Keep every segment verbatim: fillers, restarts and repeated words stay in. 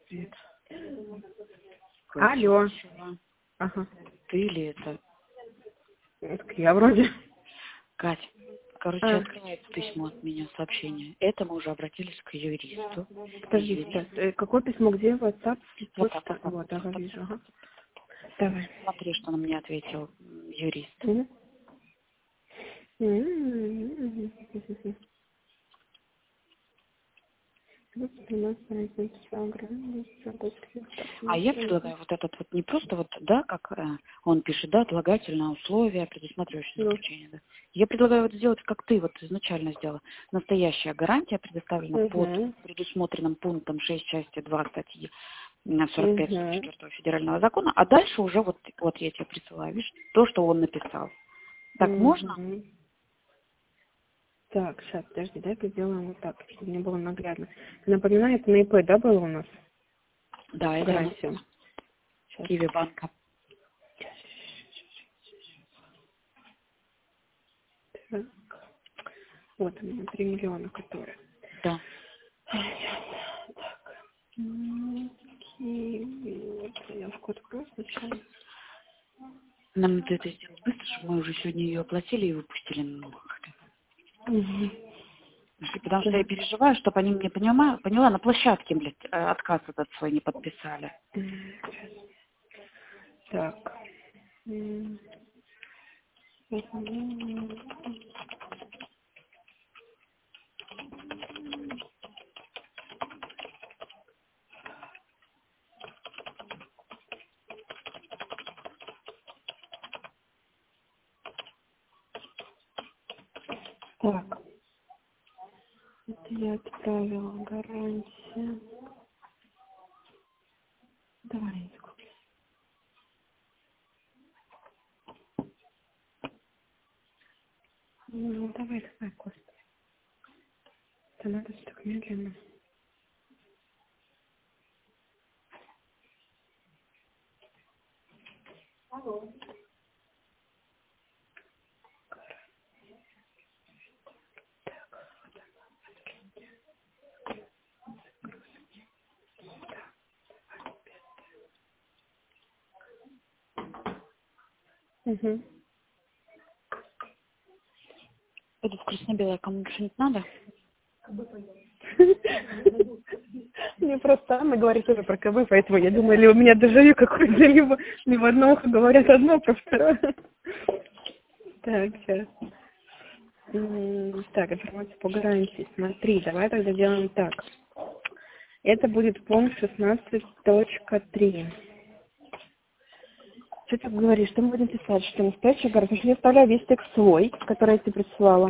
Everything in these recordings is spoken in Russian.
Привет. Короче, Алло. слушала. Ага. Ты или это? Так я вроде. Кать, короче, А. открывается письмо от меня, сообщение. Это мы уже обратились к юристу. Подожди, Юрист. сейчас. Э, Какое письмо, где? WhatsApp? Вот так, Почта? вот так. Вот, ага, вот так. вижу, ага. Давай. Смотри, что на мне ответил м, юрист. Мгм. М-м-м. Вот у нас разница в программе, А я предлагаю вот этот вот не просто вот, да, как э, он пишет, да, отлагательное условие, предусматривающее Ну. заключение, да. Я предлагаю вот сделать, как ты вот изначально сделала. Настоящая гарантия предоставлена под Угу. предусмотренным пунктом шесть части два статьи сорок пять сорок Угу. четыре федерального закона, а дальше уже вот, вот я тебе присылаю, видишь, то, что он написал. Так можно? Угу. Так, сейчас, подожди, дай-ка сделаем вот так, чтобы не было наглядно. Напоминаю, это на ИП, да, было у нас? Да, это Гарантия. Сейчас. Киви банка. Так. Вот у меня три миллиона, которые. Да. Так. М, Киви. Я в код просто сначала. Нам надо это сделать быстро, чтобы мы уже сегодня ее оплатили и выпустили. Ну, Угу. потому что я Так. переживаю, чтобы они мне, поняла, поняла, на площадке, блядь, э, отказ этот свой не подписали. М, сейчас. Так. М, м, Так. Это я отправила гарантия. Давай, сколько? Ну, давай, давай, Костя. Это надо же так медленно. Угу. Это красно-белое, кому что-нибудь надо? Мне просто Анна говорит тоже про КБ, поэтому я думаю, или у меня дежавю какое-то, либо, либо одно ухо говорят одно, про второе. Так, сейчас. М, Так, информация по гарантии. Смотри, давай тогда делаем так. Это будет пункт шестнадцать точка три. Что ты говоришь? Что мы будем писать? Что настоящая гарантия? Я оставляю весь текст свой, который я тебе присылала.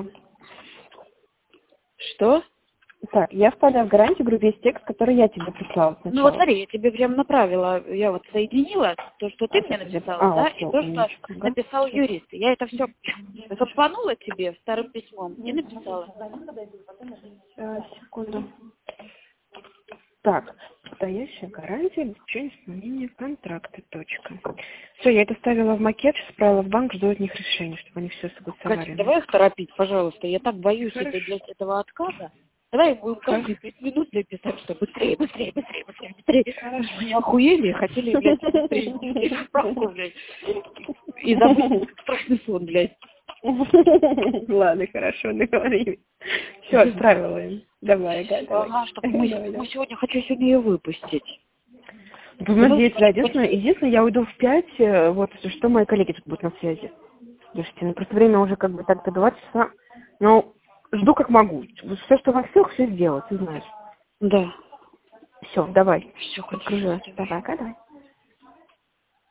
Что? Так, я вставляю в гарантию, говорю, весь текст, который я тебе прислала Ну вот сначала. смотри, я тебе прям направила, я вот соединила то, что ты А, мне сейчас, сейчас. написала, А, да, вот и все, то, что умничка. Ага. написал Сейчас. юрист. Я это все запанула тебе вторым письмом и написала. Сейчас, секунду. Так, настоящая гарантия обеспечения исполнения контракта. Точка. Все, я это ставила в макет, сейчас отправила в банк, жду от них решения, чтобы они все Катя, согласовали. давай их торопить, пожалуйста. Я так боюсь этой, Хорошо. блядь, этого отказа. Давай будем Хорошо. каждые пять минут мне писать, что быстрее, быстрее, быстрее, быстрее, быстрее. Хорошо. Они охуели, хотели, блядь, быстрее внести справку, блядь. И забыть страшный сон, блядь. Ладно, хорошо, договорились. Все, отправила им. Давай, ага, давай. Ага, чтобы мы, Давай, мы давай. сегодня, хочу сегодня ее выпустить. Давай Подождите, да, звони, единственное, единственное, я уйду в пять, э, вот, что мои коллеги тут будут на связи. Слушайте, ну просто время уже как бы так-то два часа. Ну, жду как могу. Все, что во всех, все сделать, ты знаешь. Да. Все, давай. Все, Подгружай. хорошо, давай. Давай, давай.